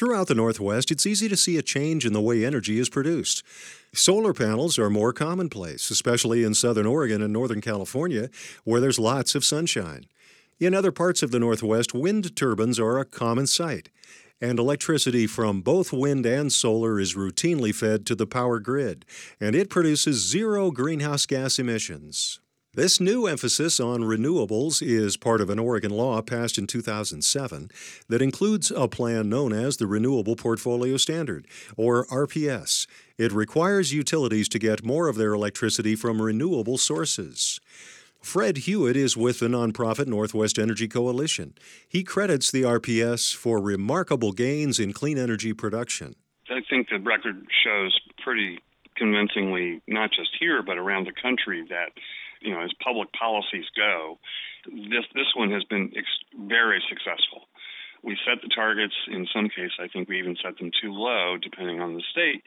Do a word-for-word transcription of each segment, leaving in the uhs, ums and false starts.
Throughout the Northwest, it's easy to see a change in the way energy is produced. Solar panels are more commonplace, especially in southern Oregon and northern California, where there's lots of sunshine. In other parts of the Northwest, wind turbines are a common sight, and electricity from both wind and solar is routinely fed to the power grid, and it produces zero greenhouse gas emissions. This new emphasis on renewables is part of an Oregon law passed in two thousand seven that includes a plan known as the Renewable Portfolio Standard, or R P S. It requires utilities to get more of their electricity from renewable sources. Fred Hewitt is with the nonprofit Northwest Energy Coalition. He credits the R P S for remarkable gains in clean energy production. I think the record shows pretty convincingly, not just here, but around the country, that you know, as public policies go, this this one has been ex- very successful. We set the targets. In some cases, I think we even set them too low, depending on the state,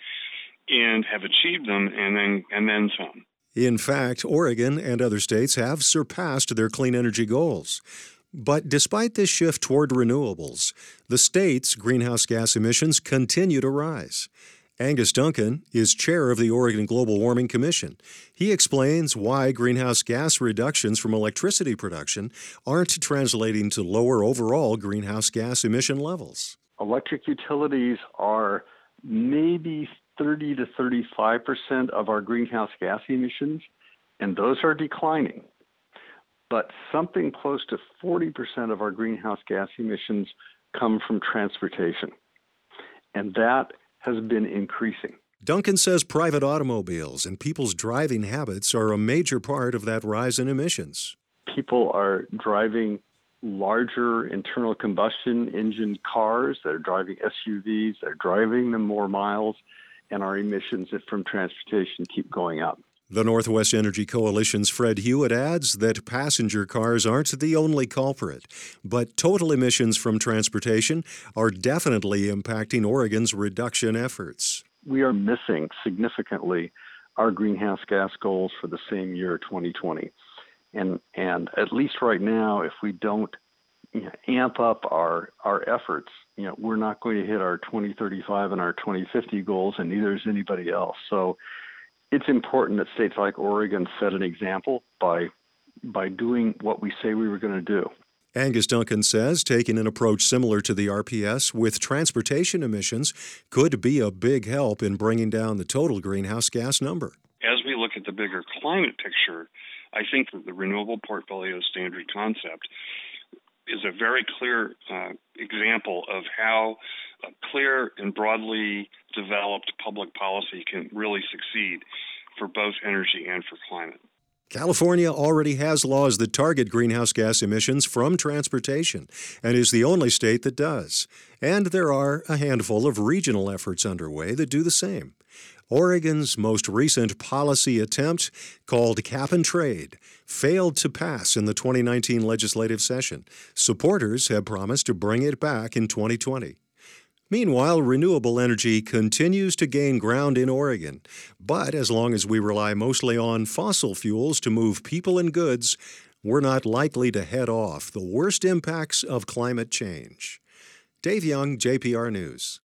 and have achieved them, and then and then some. In fact, Oregon and other states have surpassed their clean energy goals. But despite this shift toward renewables, the state's greenhouse gas emissions continue to rise. Angus Duncan is chair of the Oregon Global Warming Commission. He explains why greenhouse gas reductions from electricity production aren't translating to lower overall greenhouse gas emission levels. Electric utilities are maybe thirty to thirty-five percent of our greenhouse gas emissions, and those are declining. But something close to forty percent of our greenhouse gas emissions come from transportation, and that has been increasing. Duncan says private automobiles and people's driving habits are a major part of that rise in emissions. People are driving larger internal combustion engine cars, they're driving S U Vs, they're driving them more miles, and our emissions from transportation keep going up. The Northwest Energy Coalition's Fred Hewitt adds that passenger cars aren't the only culprit, but total emissions from transportation are definitely impacting Oregon's reduction efforts. We are missing significantly our greenhouse gas goals for the same year, twenty twenty. And and at least right now, if we don't you know, amp up our, our efforts, you know, we're not going to hit our twenty thirty-five and our twenty fifty goals, and neither is anybody else. So it's important that states like Oregon set an example by by doing what we say we were going to do. Angus Duncan says taking an approach similar to the R P S with transportation emissions could be a big help in bringing down the total greenhouse gas number. As we look at the bigger climate picture, I think that the Renewable Portfolio Standard concept is a very clear uh, example of how a clear and broadly developed public policy can really succeed for both energy and for climate. California already has laws that target greenhouse gas emissions from transportation and is the only state that does. And there are a handful of regional efforts underway that do the same. Oregon's most recent policy attempt, called Cap and Trade, failed to pass in the twenty nineteen legislative session. Supporters have promised to bring it back in twenty twenty. Meanwhile, renewable energy continues to gain ground in Oregon. But as long as we rely mostly on fossil fuels to move people and goods, we're not likely to head off the worst impacts of climate change. Dave Young, J P R News.